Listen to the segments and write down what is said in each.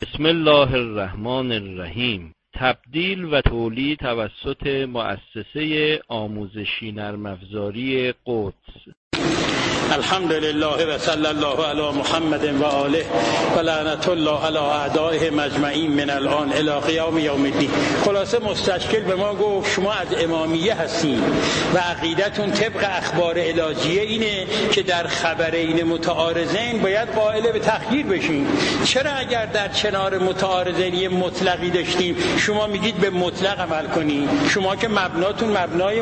بسم الله الرحمن الرحیم. تبدیل و تولید توسط مؤسسه آموزشی نرم افزاری قدس. الحمد لله و صلی الله علی محمد و آله و لعنت الله علی اعدائه اجمعین من الان الی قیام یوم الدین. خلاصه مستشکل به ما گفت شما از امامیه هستین و عقیدتون طبق اخبار الهیه اینه که در خبرین متعارضین باید قائل به تخییر بشین. چرا اگر در کنار متعارضین مطلقی داشتیم شما میگید به مطلق عمل کنید؟ شما که مبناتون مبنای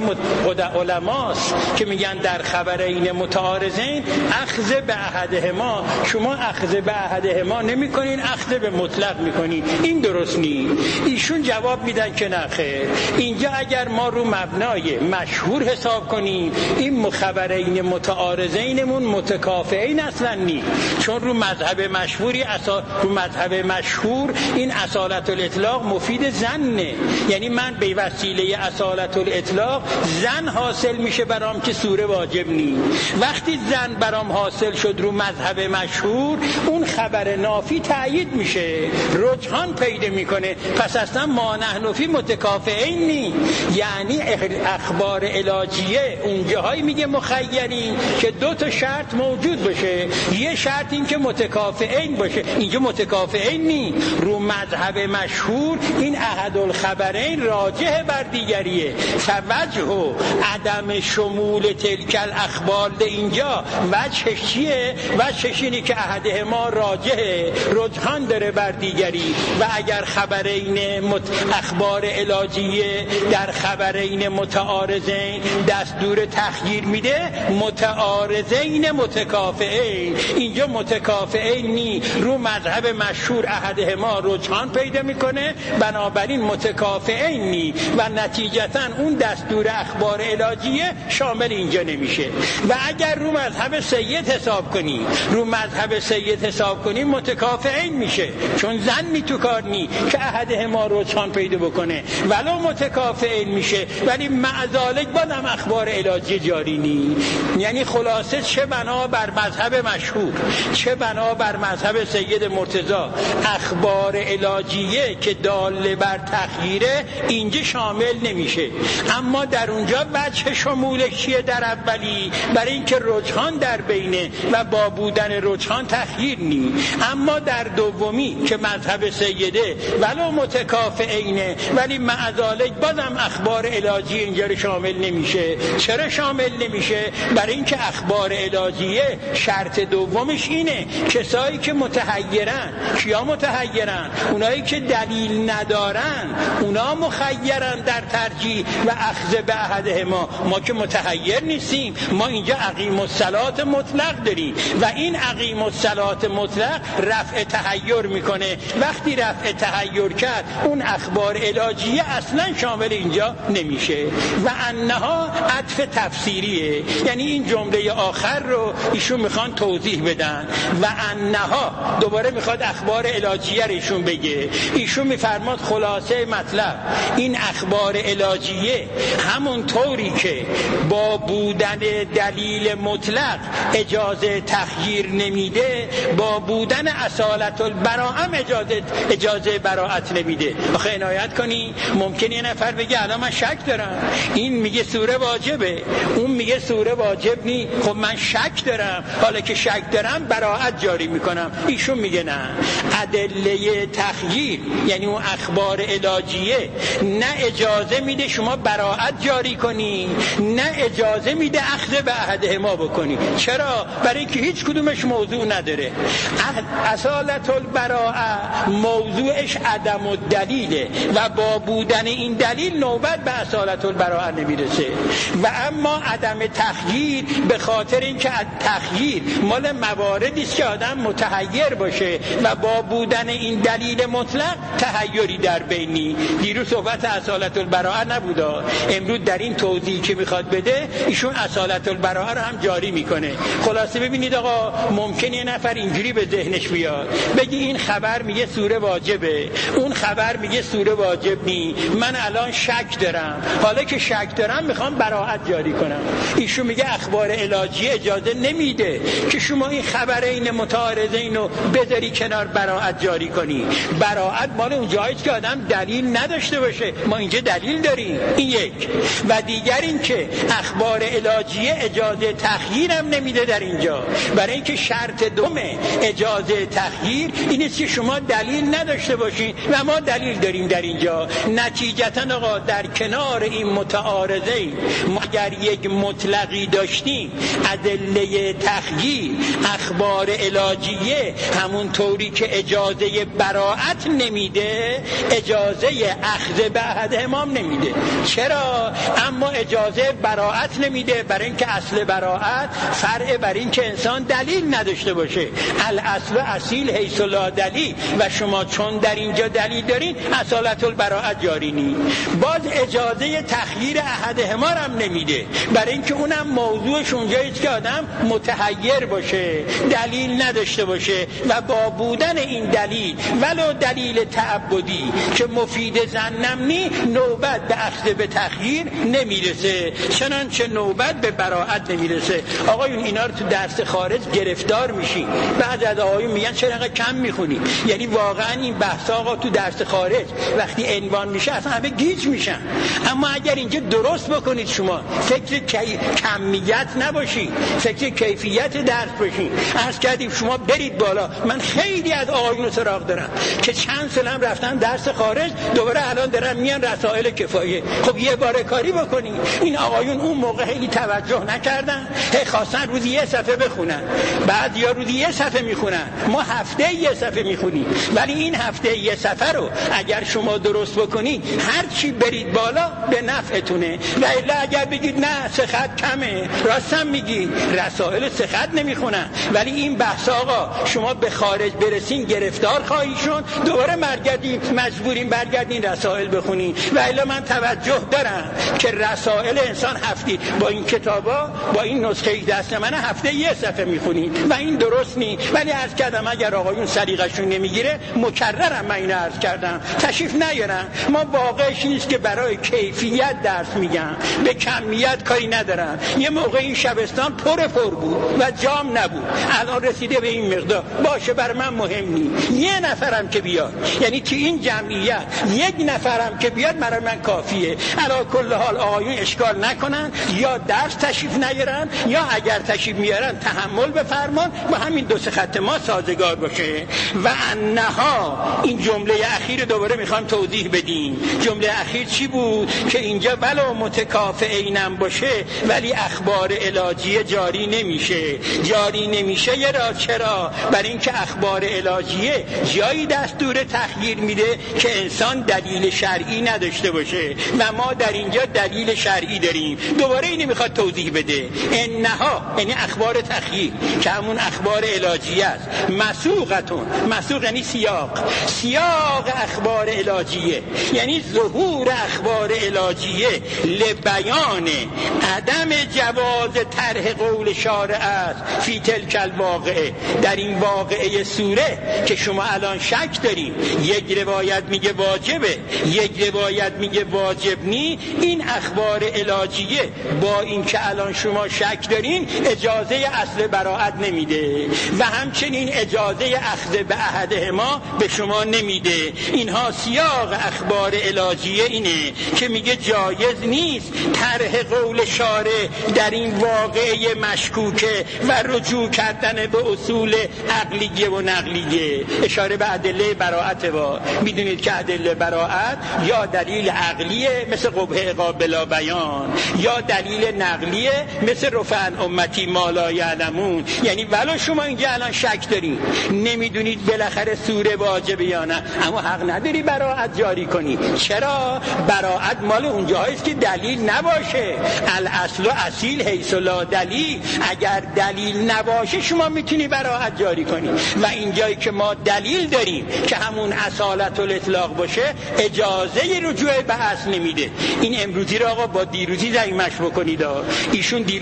علماست که میگن در خبرین متعارضین اخذ به احدهما، شما اخذ به احدهما نمی کنین، اخذ به مطلق میکنین. این درست نیست. ایشون جواب میدن که نه خیر، اینجا اگر ما رو مبنای مشهور حساب کنیم این مخبرین متعارضینمون متکافئین اصلا نیست، چون رو مذهب مشهوری رو مذهب مشهور این اصالت الاطلاق مفید زنه، یعنی من به وسیله اصالت الاطلاق زن حاصل میشه برام که سوره واجب نیست. وقتی زن برام حاصل شد رو مذهب مشهور اون خبر نافی تأیید میشه، رجحان پیدا میکنه، پس اصلا ما نحن فی متکافئین نی. یعنی اخبار الهیه اون جاهایی میگه مخیرین که دو تا شرط موجود باشه، یه شرط این که متکافئین باشه، اینجا متکافئین نی. رو مذهب مشهور این احد الخبرین راجح بر دیگریه. توجه و عدم شمول تلک الاخبار اینجا وجهش چیه؟ وجهش اینه که احدهما راجحه، رجحان داره بر دیگری. و اگر خبرین اخبار الهیه در خبرین متعارضین دستور تخییر میده، متعارضین متکافئین، اینجا متکافئین نی. رو مذهب مشهور احدهما رجحان پیدا میکنه، بنابراین متکافئین نی و نتیجتا اون دستور اخبار الهیه شامل اینجا نمیشه. و اگر رو مذهب سید حساب کنی، رو مذهب سید حساب کنی متکافئین میشه، چون زن می تو کار نی که احدهما رجحان پیدا بکنه، ولو متکافئین میشه ولی معذالک بازم اخبار الهیه جاری نی. یعنی خلاصه چه بنا بر مذهب مشهور چه بنا بر مذهب سید مرتضی، اخبار الهیه که دال بر تخییره اینجا شامل نمیشه. اما در اونجا وجه شمولش چیه؟ در اولی برای اینکه رجحان در بینه و با بودن رجحان تخییر نی. اما در دومی که مذهب سیده ولو متکافئینه ولی معذالک بازم اخبار الهیه اینجا رو شامل نمیشه. چرا شامل نمیشه؟ برای اینکه اخبار الهیه شرط دومش اینه کسایی که متحیرن. کیا متحیرن؟ اونایی که دلیل ندارن، اونا مخیرن در ترجیح و اخذ به احدهما. ما که متحیر نیستیم، ما اینجا عقیم الصلات مطلق داریم و این عقیم الصلات مطلق رفع تحیر میکنه. وقتی رفع تحیر کرد اون اخبار الهیه اصلا شامل اینجا نمیشه. و انها عطف تفسیریه، یعنی این جمله آخر رو ایشون میخوان توضیح بدن. و انها دوباره میخواد اخبار الهیه رو ایشون بگه. ایشون میفرماد خلاصه مطلب این اخبار الهیه همون طوری که با بودن دلیل مطلق اجازه تخییر نمیده، با بودن اصالت البراءه اجازه براءت نمیده. آخه عنایت کنی، ممکنه یه نفر بگه الان من شک دارم، این میگه سوره واجبه، اون میگه سوره واجب نی، خب من شک دارم، حالا که شک دارم براءت جاری میکنم. ایشون میگه نه، ادله تخییر یعنی اون اخبار الهیه نه اجازه میده شما براءت جاری کنی، نه اجازه میده اخذ به احدهما بکنی. چرا؟ برای اینکه هیچ کدومش موضوع نداره. اصالت البراءه موضوعش عدم الدلیله و با بودن این دلیل نوبت به اصالت البراءه نمیرسه. و اما عدم تخییر به خاطر اینکه تخییر مال مواردی است که آدم متحیر باشه و با بودن این دلیل مطلق تحیری در بینی. دیروز صحبت اصالت البراءه نبوده، امروز در این توضیحی که میخواد بده ایشون اصالت البراءه رو هم جاری میکنه. خلاصه ببینید آقا، ممکنه یه نفر اینجوری به ذهنش بیاد بگی این خبر میگه سوره واجبه، اون خبر میگه سوره واجب نی، من الان شک دارم، حالا که شک دارم میخوام براءت جاری کنم. ایشون میگه اخبار الهیه اجازه نمیده که شما این خبرین متعارضین رو بذاری کنار براءت جاری کنی. براءت مال اون جایی که آدم دلیل نداشته باشه، ما اینجا دلیل داریم. این یک. و دیگر این که اخبار الهیه اجازه تخییر هم نمیده در اینجا، برای اینکه شرط دوم اجازه تخییر اینه که شما دلیل نداشته باشین و ما دلیل داریم در اینجا. نتیجتا آقا در کنار این متعارضین اگر یک مطلقی داشتیم ادله تخییر اخبار الهیه همون طوری که اجازه براءت نمیده اجازه اخذ به عهد امام نمیده. چرا؟ اما اجازه براءت نمیده برای اینکه اصل براءت فرع بر این که انسان دلیل نداشته باشه. الاصل اصیل حیث لا دلیل، و شما چون در اینجا دلیل دارین اصالت البراءت جاری نی. باز اجازه تخییر احد همار هم نمیده برای اینکه اونم موضوعش اونجاییست که آدم متحیر باشه، دلیل نداشته باشه و با بودن این دلیل ولو دلیل تعبدی که مفید ظنم نی نوبت به اخذ به تخییر نمیرسه، چنانچه نوبت به براءت نمیرسه. آقایون اینا رو تو درس خارج گرفتار میشین. بعد از آقایون میگن چرا انقدر کم میخونی؟ یعنی واقعا این بحث آقا تو درس خارج وقتی عنوان میشه اصلا همه گیج میشن. اما اگر اینجا درست بکنید، شما فکر کمیت نباشید، فکر کیفیت درس باشین. عرض کردیم شما برید بالا. من خیلی از آقایون سراغ دارم که چند سال هم رفتن درس خارج، دوباره الان دارن میان رسائل کفایه. خب یه بار کاری بکنید. این آقایون اون موقع خیلی توجه نکردن، خواستن روزی یه صفحه بخونن، بعد یا روزی یه صفحه میخونن. ما هفته یه صفحه میخونیم، ولی این هفته یه صفحه رو اگر شما درست بکنید هر چی برید بالا به نفعتونه. و الا اگر بگید نه سه خط کمه، راستم میگی رسائل سه خط نمیخونن، ولی این بحث آقا شما به خارج برسین گرفتار خواهی شد، دوباره مجبورین برگردین رسائل بخونین. و الا من توجه دارم که رسائل انسان هفته با این کتابا با این نسخه دست من هفته یه صفحه میخونین و این درست نی. ولی عرض کردم اگر آقایون سلیقه‌شون نمیگیره، مکررم من اینو عرض کردم، تشریف نیارن. ما واقعش نیست که برای کیفیت درس میگم، به کمیت کاری ندارم. یه موقع این شبستان پر بود و جام نبود، الان رسیده به این مقدار، باشه بر من مهم نی. یه نفرم که بیاد، یعنی تو این جمعیت یک نفرم که بیاد برای من کافیه. علی کل حال آقایون اشکال نکنن، یا درس تشریف نیارن، یا اگر تشریف میارن تحمل بفرمان و همین دو سه خط ما سازگار باشه. و انها، این جمله اخیر دوباره میخوام توضیح بدیم. جمله اخیر چی بود؟ که اینجا ولو متکافئینم باشه ولی اخبار الهیه جاری نمیشه. جاری نمیشه چرا؟ برای اینکه اخبار الهیه جایی دستور تخییر میده که انسان دلیل شرعی نداشته باشه و ما در اینجا دلیل شرعی داریم. دوباره اینو میخواد توضیح بده. انها یعنی اخبار تخییر که همون اخبار الهیه است. مسوقتون، مسوق یعنی سیاق اخبار الهیه، یعنی ظهور اخبار الهیه لبیان عدم جواز طرح قول شارع است فی تلک الواقعه. در این واقعه سوره که شما الان شک دارین، یک روایت میگه واجبه، یک روایت میگه واجب نی، این اخبار الهیه با این که الان شما شک دارین اجازه اصل براءت نمیده و همچنین اجازه اخذ به عهد ما به شما نمیده. اینها سیاق اخبار الهیه اینه که میگه جایز نیست طرح قول شارع در این واقعه مشکوکه و رجوع کردن به اصول عقلیه و نقلیه. اشاره به ادله براءت. با میدونید که ادله براءت یا دلیل عقلیه مثل قبح قابل بیان، یا دلیل نقلیه مثل رفع امتی ما لا یعلمون. یعنی ولو شما اینجا الان شک دارین، نمیدونید بالاخره سوره واجبه یا نه، اما حق نداری براءت جاری کنی. چرا؟ براءت مال اونجاست که دلیل نباشه. الاصل اصیل حیث لا دلیل. اگر دلیل نباشه شما میتونی براءت جاری کنی. و اینجایی که ما دلیل داریم که همون اصالت الاطلاق باشه، اجازه رجوع به اصل نمیده. این امروزی رو آقا با دیروزی زایمش بکنید. ایشون دیرو فرمود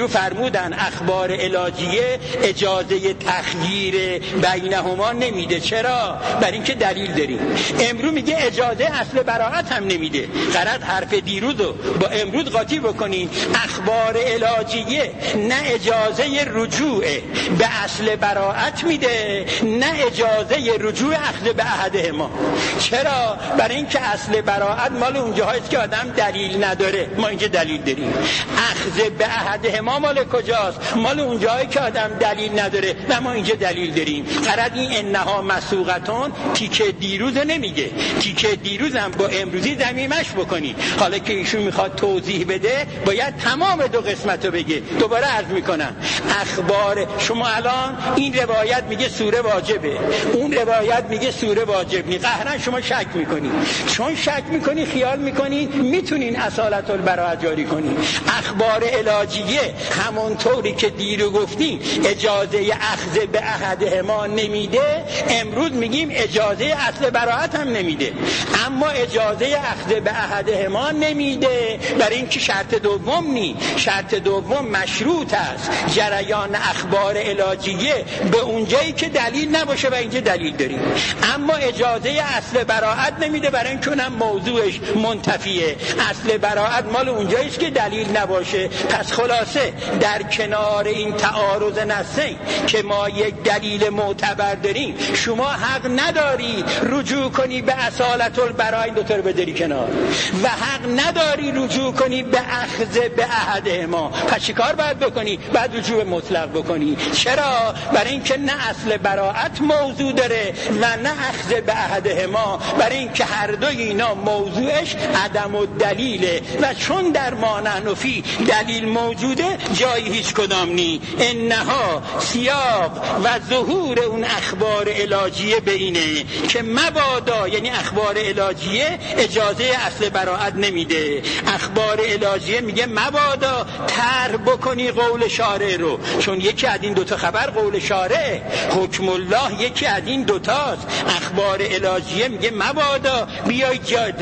فرمودن اخبار علاجیه اجازه تخییر بینهما نمیده. چرا؟ برای اینکه دلیل داریم. امروز میگه اجازه اصل براءت هم نمیده. غلط حرف دیروزو با امروز قاطی بکنین. اخبار علاجیه نه اجازه رجوع به اصل براءت میده، نه اجازه رجوع اخذ به احدهما. چرا؟ برای اینکه اصل براءت مال اونجاست که آدم دلیل نداره، ما اینجا دلیل داریم. اخذ به احدهما مال کجاست؟ مال اونجایی که آدم دلیل نداره و ما اینجا دلیل داریم. قرار این انها مسوقتون تیکه دیروز نمیگه، تیکه دیروز هم با امروزی ضمیمش بکنی. حالا که ایشون میخواد توضیح بده باید تمام دو قسمت رو بگه. دوباره عرض میکنم اخبار شما الان این روایت میگه سوره واجبه، اون روایت میگه سوره واجب نی، قهرن شما شک میکنی. چون شک میکنی خیال میکنی میتونین اصالت البراءت جاری کنی. اخبار علاجیه همونطوری که دیرو گفتیم اجازه اخذ به احدهما نمیده، امروز میگیم اجازه اصل براءت هم نمیده. اما اجازه اخذ به احدهما نمیده برای اینکه شرط دوم نی. شرط دوم مشروط است جریان اخبار علاجیه به اونجایی که دلیل نباشه و اینجا دلیل داریم. اما اجازه اصل براءت نمیده برای اینکه اونم موضوعش منتفیه. اصل براءت مال اونجاییست که دلیل نباشه. پس خلاصه در کنار این تعارض نصین که ما یک دلیل معتبر داریم، شما حق نداری رجوع کنی به اصالت البراءت، این دوتا رو بداری کنار، و حق نداری رجوع کنی به اخذ به احدهما. پس چی کار باید بکنی؟ بعد رجوع مطلق بکنی. چرا؟ برای اینکه نه اصل براءت موضوع داره و نه اخذ به احدهما، برای اینکه هر دوی اینا موضوعش عدم الدلیله و چون در مانع نفی دلیل موجوده جایی هیچ کدام نی. انها سیاق و ظهور اون اخبار علاجیه به اینه که مبادا، یعنی اخبار علاجیه اجازه اصل براءت نمیده. اخبار علاجیه میگه مبادا طرح بکنی قول شارع رو، چون یکی از این دوتا خبر قول شارع، حکم الله یکی از این دوتاست. اخبار علاجیه میگه مبادا بیای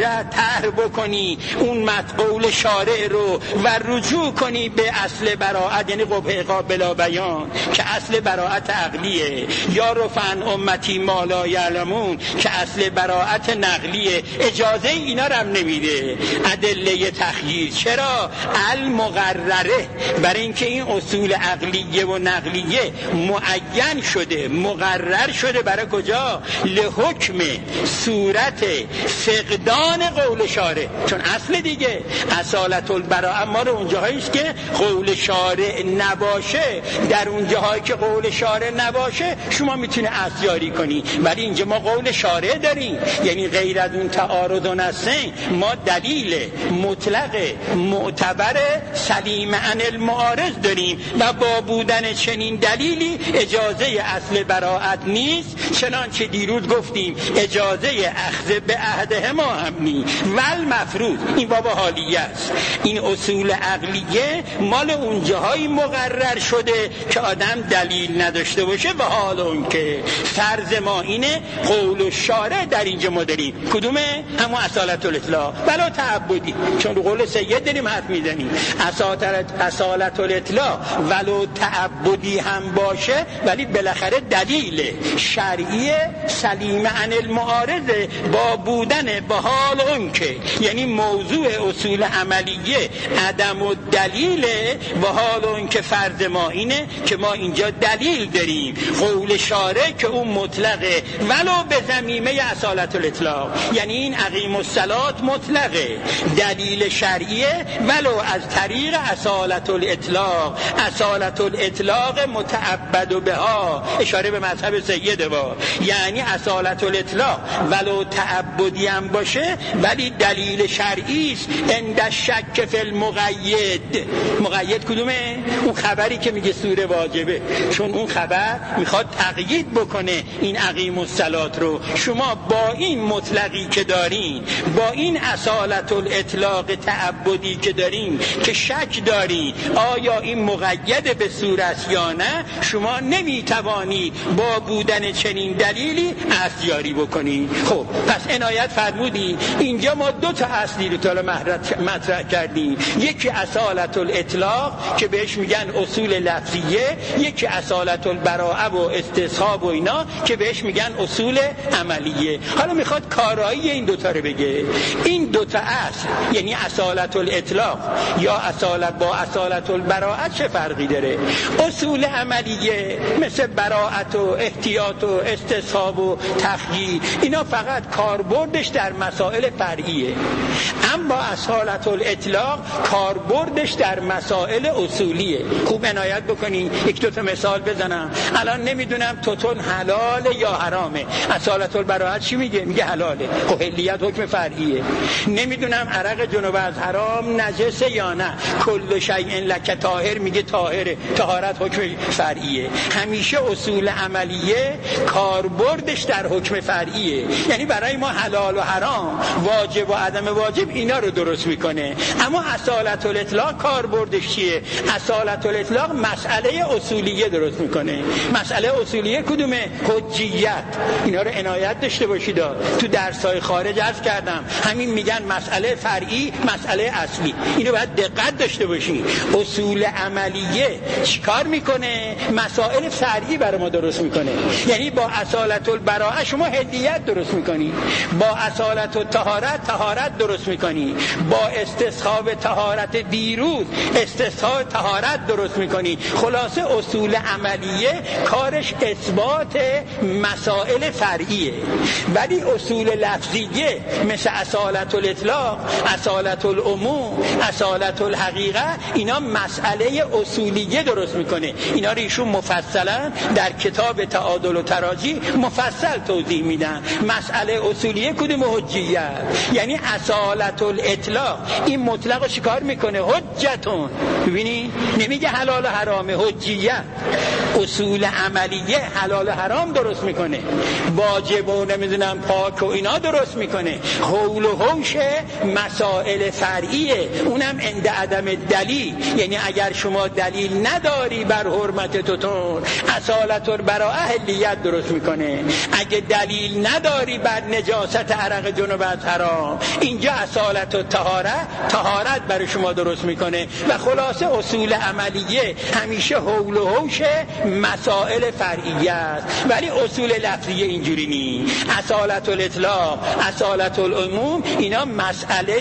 طرح بکنی اون قول شارع رو و رجوع کنی به اصل براءت، یعنی قبح قابل بیان که اصل براءت عقلیه، یا رفعن امتی ما لا یعلمون که اصل براءت نقلیه. اجازه اینا رو هم نمیده. ادله تخییر چرا؟ المقرره، برای اینکه این اصول عقلیه و نقلیه معین شده، مقرر شده برای کجا؟ لحکم صورت فقدان قول شارع. چون اصل دیگه اصالت البراءت ما رو اونجاهاییست که قول شارع نباشه، در اونجاهایی که قول شارع نباشه شما میتونه اصل جاری کنی. ولی اینجا ما قول شارع داریم، یعنی غیر از اون تعارض و نصین ما دلیل مطلق معتبر سلیم عن المعارض داریم و با بودن چنین دلیلی اجازه اصل براءت نیست. چنانچه دیروز گفتیم اجازه اخذ به عهدهما هم نیست. ول مفروض، این بابا حالیه است. این اصول عقلیه مال اونجاهایی مقرر شده که آدم دلیل نداشته باشه، و حال اون که فرض ما اینه قول الشارع در اینجا ما داریم. کدومه؟ اما اصالت الاطلاق بلا تعبدی، چون قول سید داریم حرف میزنیم. اصالت الاطلاق ولو تعبدی هم باشه ولی بالاخره دلیل شرعی سلیم عن المعارض با بودن به حال اون که، یعنی موضوع اصول عملیه عدم و دلیل، به حال اون که فرض ما اینه که ما اینجا دلیل داریم قول شارع که اون مطلقه ولو به ضمیمه اصالت الاطلاق، یعنی این اقیم الصلات مطلقه، دلیل شرعیه ولو از طریق اصالت الاطلاق. اصالت الاطلاق متعبد بها، اشاره به مذهب سیده با، یعنی اصالت الاطلاق ولو تعبدی هم باشه ولی دلیل شرعی است. عند شک فی المقید. مقید کدومه؟ اون خبری که میگه سوره واجبه، چون اون خبر میخواد تقیید بکنه این اقیم الصلات رو. شما با این مطلقی که دارین، با این اصالت الاطلاق تعبدی که دارین که شک دارین آیا این مقید به سوره است یا نه، شما نمیتوانید با بودن چنین دلیلی اصل جاری بکنید. خب پس عنایت فرمودی اینجا ما دو تا اصلی رو مطرح کردیم. یکی اصالت الاطلاق که به بهش میگن اصول لفظیه، یکی اصالت البراءه و استصحاب و اینا که بهش میگن اصول عملیه. حالا میخواد کارایی این دوتا رو بگه. این دوتا اصل یعنی اصالت الاطلاق یا اصالت البراءه چه فرقی داره؟ اصول عملیه مثل براءت و احتیاط و استصحاب و تخییر اینا فقط کاربردش در مسائل فرعیه، اما اصالت الاطلاق کاربردش در مسائل اصولیه. خوب عنایت بکنی. یک دو تا مثال بزنم. الان نمیدونم توتون حلاله یا حرامه، اصالت البراءه چی میگه؟ میگه حلاله. خب حلیت حکم فرعیه. نمیدونم عرق جنوب از حرام نجسه یا نه، کل شیء لک طاهر میگه طاهره، طهارت حکم فرعیه. همیشه اصول عملیه کاربردش در حکم فرعیه، یعنی برای ما حلال و حرام، واجب و عدم واجب اینا رو درست میکنه. اما اصالت الاطلاق کاربردش چیه؟ اصالت الاطلاق مسئله اصولیه درست میکنه. مسئله اصولیه کدومه؟ حجیت. اینا رو عنایت داشته باشید. تو درس‌های خارج عرض کردم همین میگن مسئله فرعی، مسئله اصلی. اینو باید دقت داشته باشید. اصول عملیه چیکار میکنه؟ مسائل فرعی برای ما درست میکنه. یعنی با اصالت البراءه شما حلیت درست میکنی، با اصالت الطهارت طهارت درست میکنی، با استصحاب طهارت دیروز استصحاب طهارت درست میکنی. خلاصه اصول عملیه کارش اثبات مسائل فرعیه. ولی اصول لفظیه مثل اصالت الاطلاق، اصالت العموم، اصالت الحقیقه اینا مسئله اصولیه درست میکنه. اینا رو ایشون مفصلا در کتاب تعادل و تراجی مفصل توضیح میدن. مسئله اصولیه کدوم؟ حجیت. یعنی اصالت الاطلاق این مطلق رو چیکار میکنه؟ حجتون. ببینی نمیگه حلال و حرامه، حجیت. اصول عملیه حلال و حرام درست میکنه، واجب و نمیدونم پاک و اینا درست میکنه. حول و حوش مسائل فرعیه، اونم عند عدم دلیل. یعنی اگر شما دلیل نداری بر حرمت توتون، اصالت البراءه حلیت درست میکنه. اگه دلیل نداری بر نجاست عرق جنوب از حرام، اینجا اصالت و طهارت برای شما درست میکنه. و خلاصه اصول عملیه همیشه حول و حوش مسائل فرعیه است. ولی اصول لفظیه اینجوری نیست. اصالت الاطلاق، اصالت العموم اینا مسئله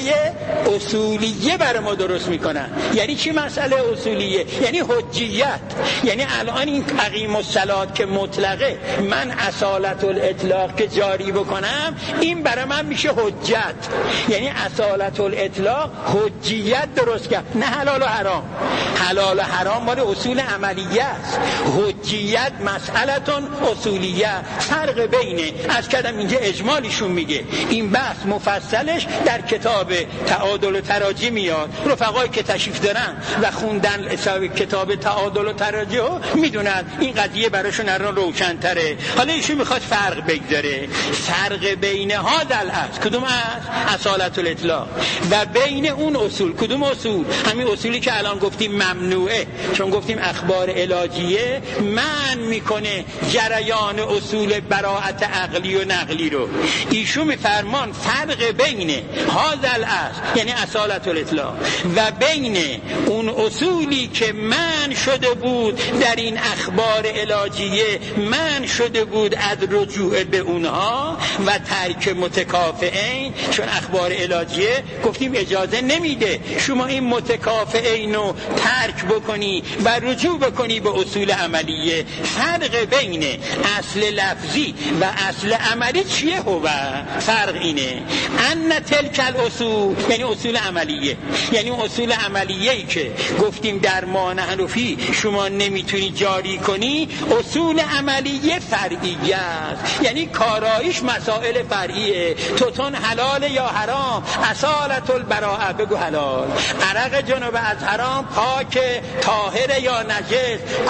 اصولیه برای ما درست میکنن. یعنی چی مسئله اصولیه؟ یعنی حجیت. یعنی الان این اقیم الصلات که مطلقه، من اصالت الاطلاق که جاری بکنم این برای من میشه حجت. یعنی اصالت الاطلاق حجیت درست کرد، نه حلال و حرام. حلال و حرام مال اصول عملیه است، حجیت مسئلتون اصولیه. فرق بینه از کردم اینجا اجمالیشون میگه. این بحث مفصلش در کتاب تعادل و تراجی میاد. رفقایی که تشریف دارن و خوندن کتاب تعادل و تراجی ها میدونن این قضیه براشون الان روشن‌تره. حالا ایشون میخواد فرق بگذاره. فرق بین هذا الاصل، کدوم اصل؟ اصالت الاطلاق، و بین اون اصول، کدوم اصول؟ همین اصولی که الان گفتیم ممنوعه، چون گفتیم اخبار علاجیه من میکنه جریان اصول براءت عقلی و نقلی رو. ایشون میفرمان فرق بین هذا الاصل یعنی اصالت الاطلاق و بین اون اصولی که من شده بود در این اخبار علاجیه، من شده بود از رجوع به اونها و ترک متکافئین. چون اخبار علاجیه گفتیم اجازه نمیده شما این متکافئین رو ترک بکنی و رجوع بکنی به اصول عملیه. فرق بین اصل لفظی و اصل عملی چیه؟ هو فرق اینه ان تلک الاصول یعنی اصول عملیه، یعنی اصول عملیه‌ای که گفتیم در مان حنفی شما نمیتونی جاری کنی، اصول عملیه فرعیه است، یعنی کارایش مسائل فرعیه. توتون حلال یا حرام، اصالت البراءه بگو حلال. عرق جنوب از حرام پاک طاهر یا نجس، کل شیء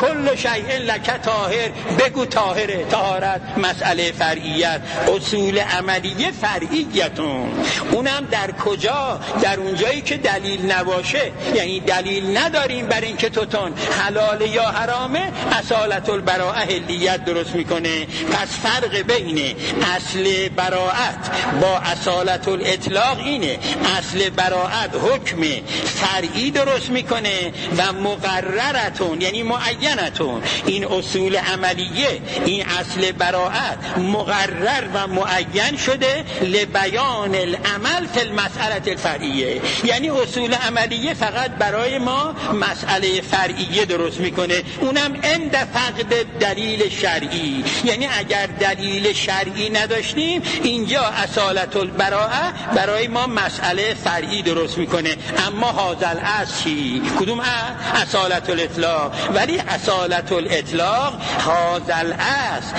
شیء لک طاهر، بگو طاهره. طهارت مسئله فرعیت، اصول عملیه فرعیتون. اونم در کجا؟ در اونجایی که دلیل نباشه، یعنی دلیل نداریم بر این که توتون حلال یا حرامه، اصالت البراءه حلیت درست میکنه. پس فرق بین اصل براءت با اصالت الاطلاق اینه، اصل براءت حکم فرعی درست میکنه و مقررتون یعنی معینتون. این اصول عملیه، این اصل براءت مقرر و معین شده لبیان العمل فی المسئله الفرعیه، یعنی اصول عملیه فقط برای ما مسئله فرعیه درست میکنه، اونم عند فقد دلیل شرعی. یعنی اگر دلیل شرعی نداشتیم اینجا اصالت البراءه برای ما مسئله فرعی درست میکنه. اما هذا الاصل چی؟ کدوم اصالت الاطلاق؟ ولی اصالت الاطلاق هذا الاصل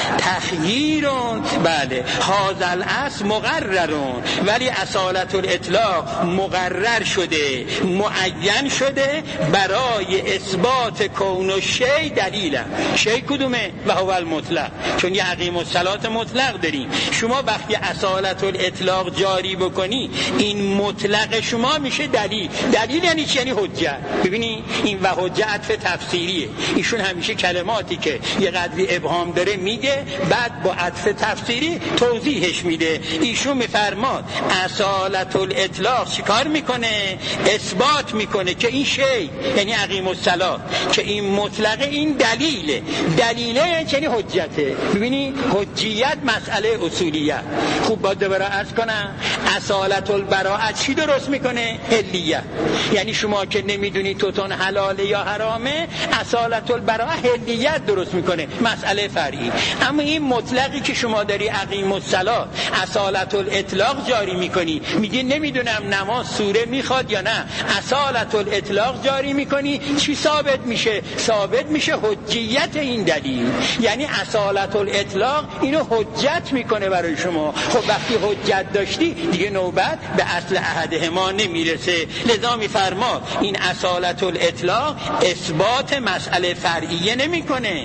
تخییرون، بله هذا الاصل مقررون، ولی اصالت الاطلاق مقرر شده، معین شده برای اثبات کون الشیء دلیلا. شیء کدومه؟ و هو المطلق. چون یه عقیم الصلات مطلق داریم. شما وقتی اصالت الاطلاق جاری بکنی این مطلق شما میشه دلیل. دلیل یعنی چی؟ یعنی حجت. ببینی این و حجت عطف تفسیریه. ایشون همیشه کلماتی که یه قدری ابهام داره میگه، بعد با عطف تفسیری توضیحش میده. ایشون میفرماد اصالت الاطلاق چیکار میکنه؟ اثبات میکنه که این شی یعنی عقیم الصلات، که این مطلق این دلیله. دلیله یعنی حجته. ببینی حجیت مسئله اصولیت. خوب باید دوباره عرض کنم اصالت البراءه چی درست میکنه؟ حلیت. یعنی شما که نمیدونی توتون حلاله یا حرامه، اصالت البراءه حلیت درست میکنه، مسئله فرعی. اما این مطلقی که شما داری عقیم الصلات اصالت الاطلاق جاری میکنی، میگی نمیدونم نماز سوره میخواد یا نه، اصالت الاطلاق جاری میکنی، چی ثابت میشه؟ ثابت میشه حجیت این دلیل. یعنی اصالت الاطلاق اینو حجت میکنه برای شما. خب وقتی حجت داشتی دیگه نوبت به اصل احدهما نمیرسه. لذا میفرماد این اصالت الاطلاق اثبات مسئله فرعیه نمیکنه،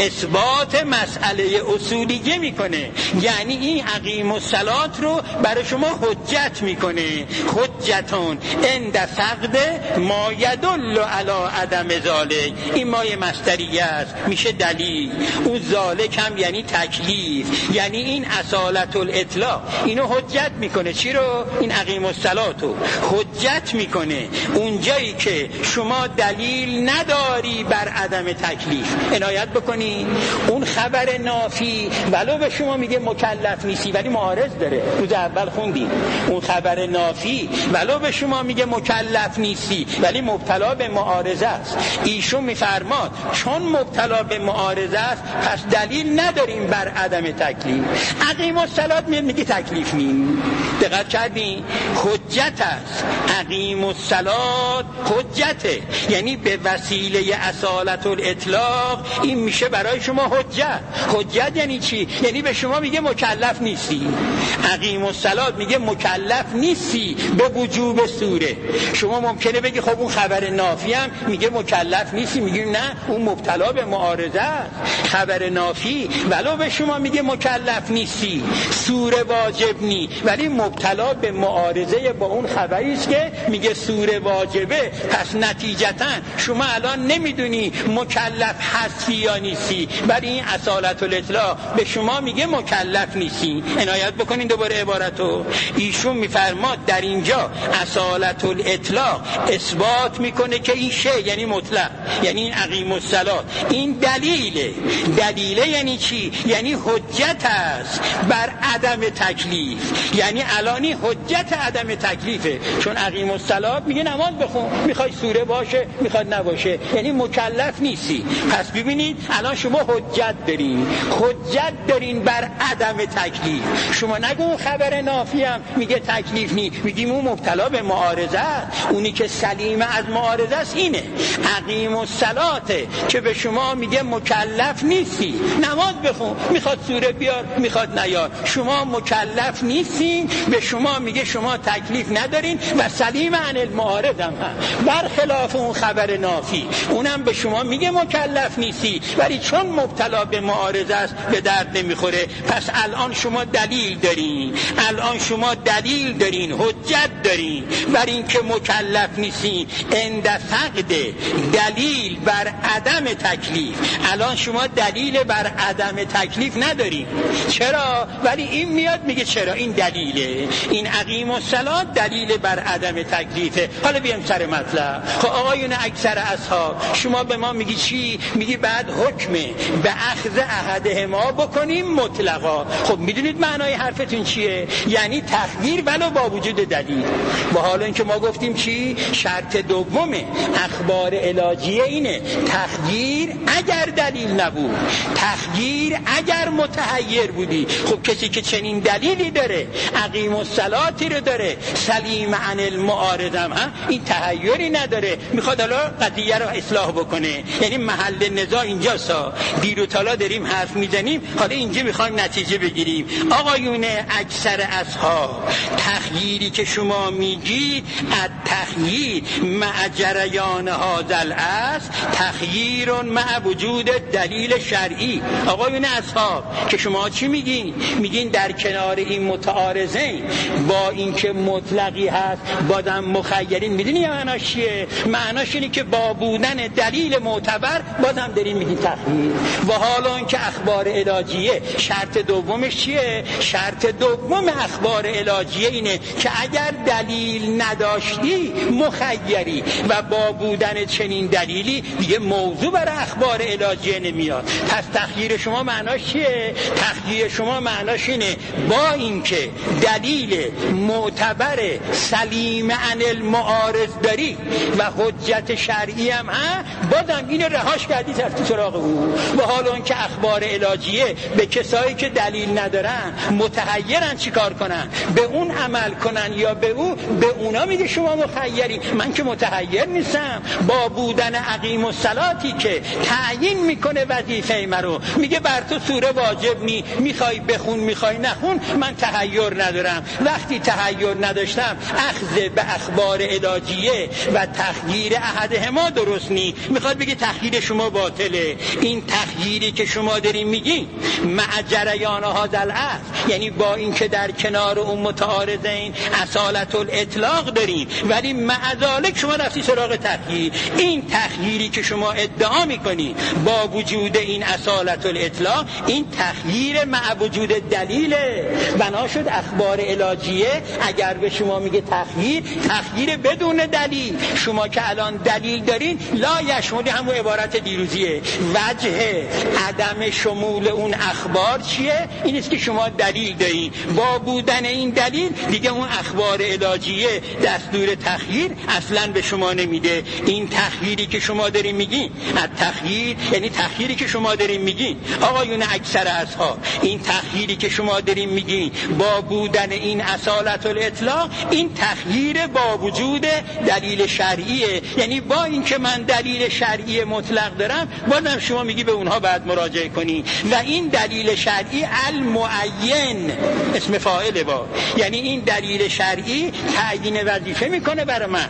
اثبات مسئله اصولیه میکنه. یعنی این عقیم الصلات رو برای شما حجت میکنه. حجتون عند فقد ما یدل علی عدم ذالک. این مایه مصدریه است، میشه دلیل. اون ذالک هم یعنی تکلیف. یعنی این اصالت الاطلاق اینو حجت میکنه. چی رو؟ این عقیم الصلات رو حجت میکنه اونجایی که شما دلیل نداری بر عدم تکلیف. عنایت بکنی اون خبر نافی ولو به شما میگه مکلف نیستی ولی معارض داره. روز اول خوندیم اون خبر نافی ولو به شما میگه مکلف نیستی ولی مبتلا به معارضه است. ایشون میفرماد چون مبتلا به معارضه است پس دلیل نداریم بر عدم تکلیف. عقیم الصلات میگه تکلیف نیست. دقت کردین؟ حجت است. عقیم الصلات حجته، یعنی به وسیله اصالت الاطلاق این میشه برای شما حجت. حجت یعنی چی؟ یعنی به شما میگه مکلف نیستی. عقیم الصلات میگه مکلف نیستی به وجوب سوره. شما ممکنه بگی خب اون خبر نافی هم میگه مکلف نیستی، میگی نه اون مبتلا به معارضه است. خبر نافی ولو به شما میگه مکلف نیستی، سوره واجب نی، ولی مبتلا به معارضه با اون خبری است که میگه سوره واجبه. پس نتیجتا شما الان نمیدونی مکلف هستی یا نیستی، ولی این اصالت الاطلاق به شما میگه مکلف نیستی. عنایت بکنین دوباره عبارتو. ایشون میفرماد در اینجا اصالت الاطلاق اثبات میکنه که این شی یعنی مطلق، یعنی این عقیم الصلات این دلیله. دلیله یعنی چی؟ یعنی حجت است بر عدم تکلیف. یعنی الانی حجت عدم تکلیفه. چون عقیم الصلات میگه نماز بخون، میخوای سوره باشه میخواد نباشه، یعنی مکلف نیستی. پس ببینید الان شما حجت دارین، حجت دارین بر عدم تکلیف. شما نگو خبر نافی هم میگه تکلیف نی، میگیم اون مبتلا به معارضه است. اونی که سلیم از معارضه است اینه عقیم الصلاته که به شما میگه مکلف نیستی، نماز بخون، میخواد سوره بیار میخواد نیار، شما مکلف نیستین. به شما میگه شما تکلیف ندارین و سلیم عن المعارض هم برخلاف اون خبر نافی، اونم به شما میگه مکلف مکلف نیستی، ولی چون مبتلا به معارضه است به درد نمیخوره. پس الان شما دلیل دارین، الان شما دلیل دارین، حجت دارین بر این که مکلف نیستین. عند فقد دلیل بر عدم تکلیف، الان شما دلیل بر عدم تکلیف ندارین. چرا؟ ولی این میاد میگه چرا این دلیله، این اقیم الصلاة دلیل بر عدم تکلیفه. حالا بیام سر مطلب. خب آقایون اکثر اصحاب شما به ما میگی چی؟ میگی بعد حکم به اخذ احدهما بکنیم مطلقا. خب میدونید معنای حرفتون چیه؟ یعنی تخییر ولو با وجود دلیل. با حالا اینکه ما گفتیم چی؟ شرط دوم اخبار الهیه اینه تخییر اگر دلیل نبود، تخییر اگر متحیر بودی. خب کسی که چنین دلیلی داره، اقیم الصلاتی رو داره، سلیم عن المعارضم، این تحیری نداره، میخواد حالا قضیه رو اصلاح بکنه. یعنی محل نزاع اینجاست. دیر و تالا داریم حرف میزنیم، حالا اینجا میخوایم نتیجه بگیریم. آقایون اکثر اصحاب تخییری که شما میگید التخییر مع جریان هذا الاصل تخییر مع وجود دلیل شرعی. آقایون اصحاب که شما چی میگین؟ میگین در کنار این متعارضین با اینکه مطلقی هست بازم مخیرین. میدونی معناش چیه؟ معناش اینه که با بودن دلیل معتبر بازم دارین میگین تخییر. و حالا اینکه اخبار الهیه شرط دومش چیه؟ شرط دوم اخبار الهیه اینه که اگر دلیل نداشتی مخیری و با بودن چنین دلیلی دیگه موضوع برای اخبار الهیه نمیاد. پس تخییر شما معناش چیه؟ تخییر شما معناش اینه با اینکه دلیل معتبر سلیم عن المعارض داری و حجت شرعی هم بازم اینو رهاش کردی رفتی سراغ او. و حالا اینکه اخبار الهیه به کسایی که دلیل ندارن متحیرن چیکار کنن؟ به اون عمل کنن یا به او؟ به اونا میگه شما مخیری. من که متحیر نیستم. با بودن اقیم الصلاتی که تعیین میکنه وظیفه مرو، میگه بر تو سوره واجب نی، میخوای بخون میخوای نخون، من تحیر ندارم. وقتی تحیر نداشتم اخذ به اخبار الهیه و تخییر احدهما درست نی. میخواد بگه تخییر شما باطله. این تخییری که شما دارین میگین مع جریان هذا الاصل، یعنی با اینکه در کنار اون متعارضین اصالت الاطلاق دارین ولی مع ذلک شما رفتی سراغ تخییر. این تخییری که شما ادعا میکنین با وجود این اصالت الاطلاق، این تخییر مع وجود دلیله. بنا شد اخبار الهیه اگر به شما میگه تخییر بدون دلیل. شما که الان دلیل دارین لا یشمل، همون عبارت دیروزیه. وجه عدم شمول اون اخبار چیه؟ این است که شما دلیل دارین. با بودن این دلیل دیگه اون اخبار الهیه دستور تخییر اصلا به شما نمیده. این تخییری که شما دارین میگین، التخییر یعنی تخییری که شما دارین میگین آقایون اکثر اصحاب، این تخییری که شما دارین میگین با بودن این اصالت الاطلاق، این تخییر با وجود دلیل شرعیه. یعنی با اینکه من دلیل شرعی مطلق دارم بازم شما میگی به اونها باید مراجعه کنی. و این دلیل شرعی المعین اسم فاعله، با یعنی این دلیل شرعی تعیین وظیفه میکنه برای من.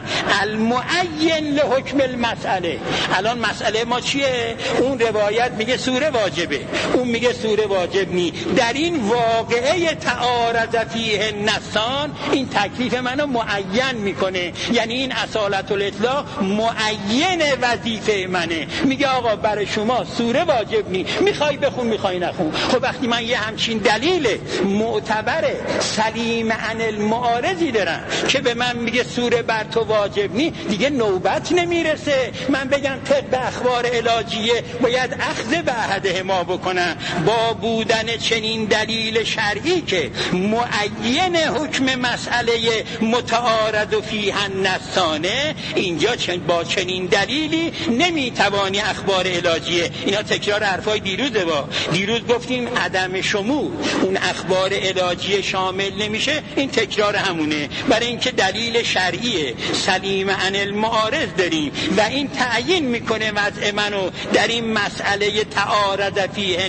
المعین لحکم المسئله. الان مسئله ما چیه؟ اون روایت میگه سوره واجبه، اون میگه سوره واجب نی. در این واقعه تعارض فیه النصان این تکلیف منو معین میکنه. یعنی این اصالت الاطلاق معین وظیفه منه. میگه آقا برای شما سوره واجب نی، میخوای بخون میخوای نخون. خب وقتی من یه همچین دلیل معتبر سلیم عن المعارضی دارم که به من میگه سوره بر تو واجب نی، دیگه نوبت نمیرسه من بگم طبق اخبار الهیه باید اخذ به احدهما بکنم. با بودن چنین دلیل شرعی که معین حکم مسئله متعارض فیه النصانه، اینجا با چنین دلیلی نمیتوانی اخبار الهیه. اینا تکرار حرفای دیروزه. دیروز گفتیم عدم شمول اون اخبار الهیه شامل نمیشه، این تکرار همونه. برای اینکه دلیل شرعی سلیم عن المعارض داریم و این تعیین میکنه وضع منو در این مسئله تعارض فیه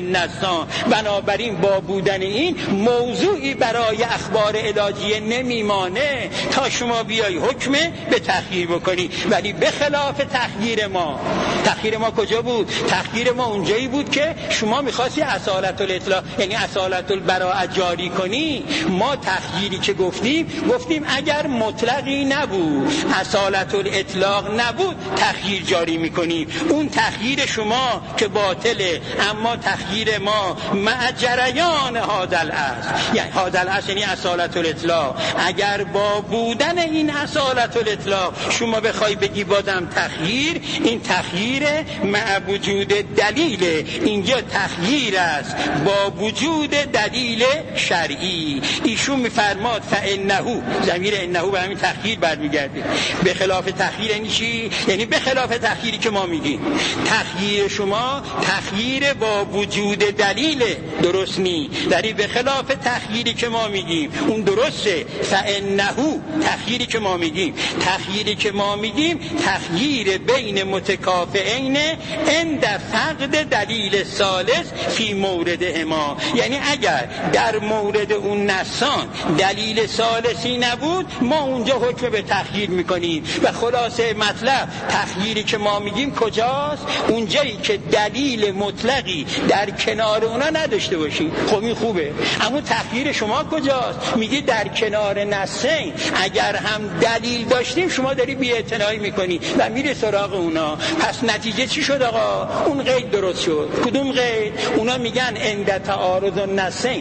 نسان. بنابراین با بودن این موضوعی برای اخبار الهیه نمیمانه تا شما بیای حکم به تخییر بکنی. ولی به خلاف تخییر ما کجا بود؟ تخییر ما اونجایی بود که شما میخواستی اصالت الاطلاق یعنی اصالت البراءه جاری کنی. ما تخییری که گفتیم اگر مطلقی نبود، اصالت الاطلاق نبود، تخییر جاری میکنیم. اون تخییر شما که باطله، اما تخییر ما مع جریان هذا الاصل، یعنی هذا الاصل یعنی اصالت الاطلاق. اگر با بودن این اصالت الاطلاق شما بخوای بگی بازم تخییر، این تخییر مع وجود دلیل. اینجا تخییر است با وجود دلیل شرعی. ایشون میفرماد فانه، ضمیر انه به همین تخییر برمیگرده. به خلاف تخییر یعنی چی؟ یعنی به خلاف تخییری که ما میگیم. تخییر شما تخییر با وجود دلیل، درست نی. داری به خلاف تخییری که ما میگیم اون درسته. فانه تخییری که ما میگیم تخییر بین متکافئین عند فقد دلیل ثالث فی موردهما. یعنی اگر در مورد اون نسان دلیل ثالثی نبود، ما اونجا حکم به تخییر میکنیم. و خلاصه مطلب تخییری که ما میگیم کجاست؟ اونجایی که دلیل مطلقی در کنار اونا نداشته باشیم. خب این خوبه، اما تخییر شما کجاست؟ میگی در کنار نسین اگر هم دلیل داشتیم، شما داری بی‌اعتنایی میکنی و میره سراغ اونا. پس نتیجه چی شد آقا؟ اون قید درست شد. کدوم قید؟ اونا میگن عند تعارض النسین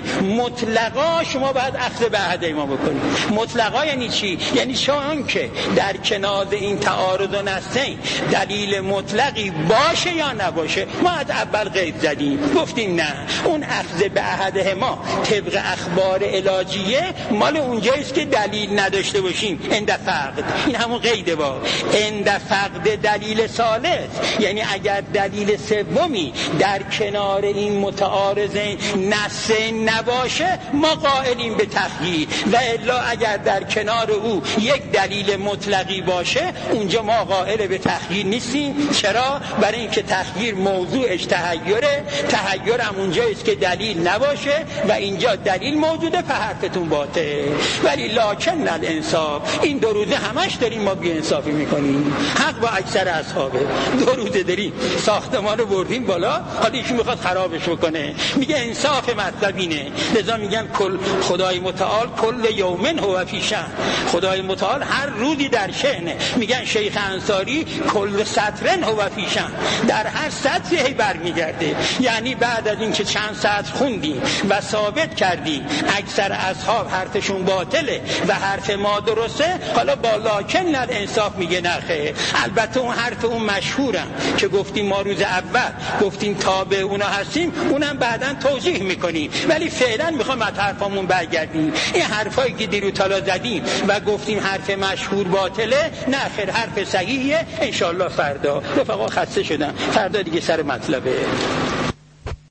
مطلقا شما باید اخذ به عهد ما بکنید. مطلقا یعنی چی؟ یعنی چون که در کنار این تعارض النسین دلیل مطلقی باشه یا نباشه. ما از اول قید زدیم، گفتیم نه، اون اخذ به عهد ما طبق اخبار الهیه مال اونجاییست که دلیل نداشته باشیم. عند فقد، این همون قیده با عند فقد دلیل ثالث، یعنی اگر دلیل سومی در کنار این متعارضین نسین نباشه ما قائلیم به تخییر. و الا اگر در کنار او یک دلیل مطلقی باشه، اونجا ما قائل به تخییر نیستیم. چرا؟ برای اینکه تخییر موضوعش تحیره. تحیر هم اونجاییست که دلیل نباشه و اینجا دلیل موجوده، په حرفتون باطل. ولی لکن الانصاف، این دو روزه همش داریم ما بی انصافی میکنیم. حق با اکثر اصحابه. دو روزه داریم ساختمان رو بردیم بالا، حالا ایشون میخواد خرابش بکنه. میگه انصاف مطلب اینه. لذا میگن خدای متعال کل یومن هو فی شأن. خدای متعال هر روزی در شأنه. میگن شیخ انصاری کل سطرن هو فی شأن، در هر سطری هی برمیگرده. یعنی بعد از اینکه چند سطر خوندیم و ثابت کردیم اکثر اصحاب حرفشون باطله و حرف ما درسته، حالا با لکن الانصاف میگه نخه. البته اون حرف اون مشهورم که گفتیم ما روز اول گفتیم تابع اونا هستیم، اونم بعداً توضیح میکنیم. ولی فعلا میخوام از حرفامون برگردیم. این حرفایی که دیرو تالا زدیم و گفتیم حرف مشهور باطله، نه خیر، حرف صحیحیه. انشالله فردا رفقا خسته شدم، فردا دیگه سر مطلبه.